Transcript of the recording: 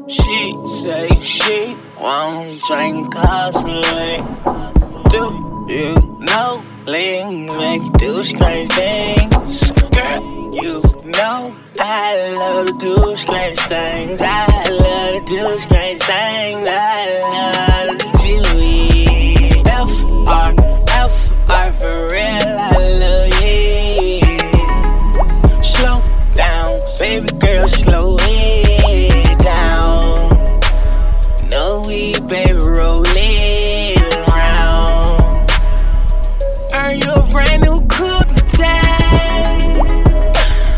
She say she won't drink constantly. Do you know lean make you do strange things? Girl, you know I love to do strange things. I love to do strange things. I love to do it. F-R, F-R for real, I love you. Slow down, baby girl, slow